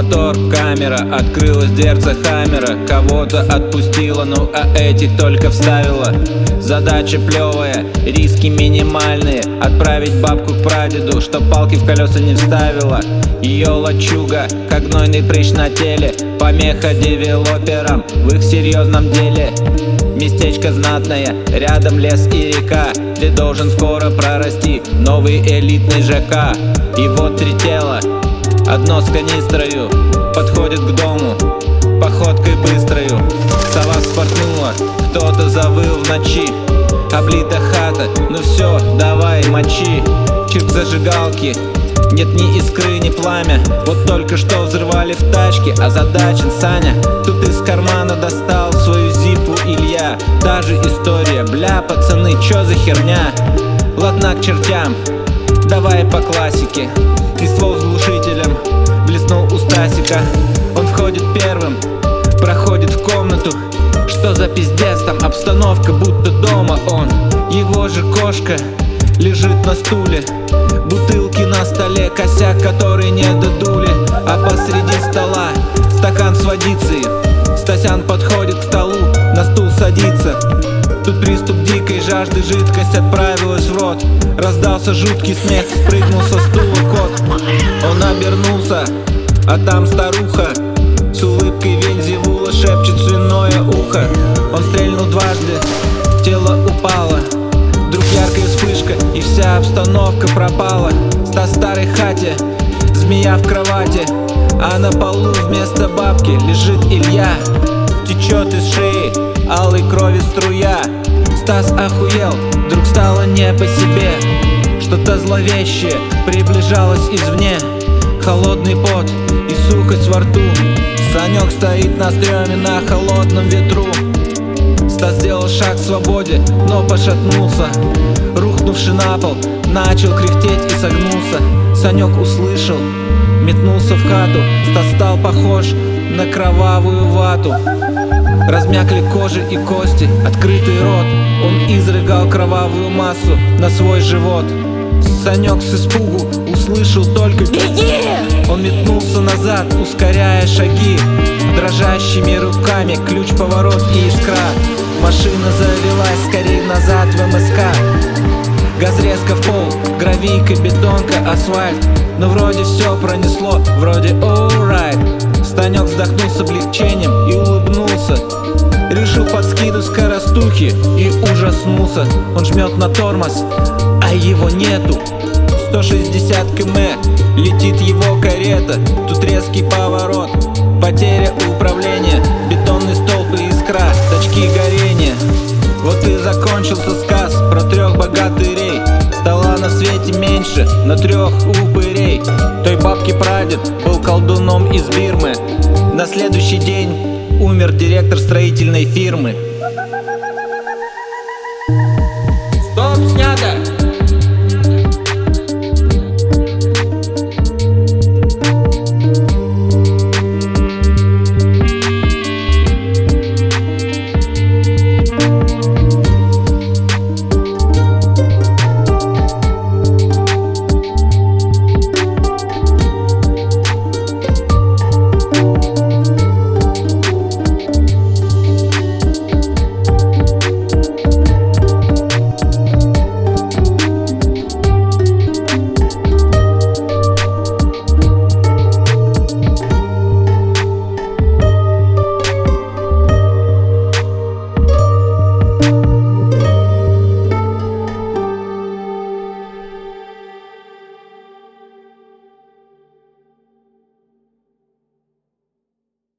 Мотор, камера, открылась дверца хаммера. Кого-то отпустила, ну а этих только вставила. Задача плевая, риски минимальные. Отправить бабку к прадеду, чтоб палки в колеса не вставила. Ее лачуга, как гнойный прыщ на теле. Помеха девелоперам в их серьезном деле. Местечко знатное, рядом лес и река, где должен скоро прорасти новый элитный ЖК. И вот три тела, одно с канистрою, подходит к дому походкой быстрою. Сова вспорхнула, кто-то завыл в ночи. Облита хата, ну все, давай мочи. Чирк зажигалки, нет ни искры, ни пламя. Вот только что взрывали в тачке, озадачен Саня. Тут из кармана достал свою зипу Илья. Та же история, бля, пацаны, чё за херня? Ладно к чертям, давай по классике. И ствол с глушителем блеснул у Стасика. Он входит первым, проходит в комнату. Что за пиздец, там обстановка, будто дома он. Его же кошка лежит на стуле. Бутылки на столе, косяк, который не додули. А посреди стола стакан с водицей. Стасян подходит к столу, на стул садится. Тут приступ дикой жажды, жидкость отправилась в рот. Раздался жуткий смех, спрыгнул со стула кот. Он обернулся, а там старуха с улыбкой Вельзевула шепчет свиное ухо. Он стрельнул дважды, тело упало. Вдруг яркая вспышка, и вся обстановка пропала. В старой хате, змея в кровати, а на полу вместо бабки лежит Илья. Течет из шеи алой крови струя. Стас охуел, вдруг стало не по себе. Что-то зловещее приближалось извне. Холодный пот и сухость во рту. Санек стоит на стреме на холодном ветру. Стас сделал шаг к свободе, но пошатнулся. Рухнувший на пол, начал кряхтеть и согнулся. Санек услышал, метнулся в хату. Стас стал похож на кровавую вату. Размякли кожа и кости, открытый рот. Он изрыгал кровавую массу на свой живот. Санек с испугу услышал только «Беги!». Он метнулся назад, ускоряя шаги. Дрожащими руками ключ, поворот и искра. Машина завелась скорее назад в МСК. Газрезка в пол, гравийка, бетонка, асфальт. Но вроде все пронесло, вроде alright. Станек вздохнул с облегчением и улыбнулся. Решил подкидывать скоростухи и ужаснулся. Он жмет на тормоз, а его нету. 160 км, летит его карета. Тут резкий поворот, потеря управления. Бетонный столб и искра, точки горения. Вот и закончился сказ про трех богатырей. Стала на свете меньше, на трех упырей. Той бабки прадед был колдуном из Бирмы. На следующий день умер директор строительной фирмы.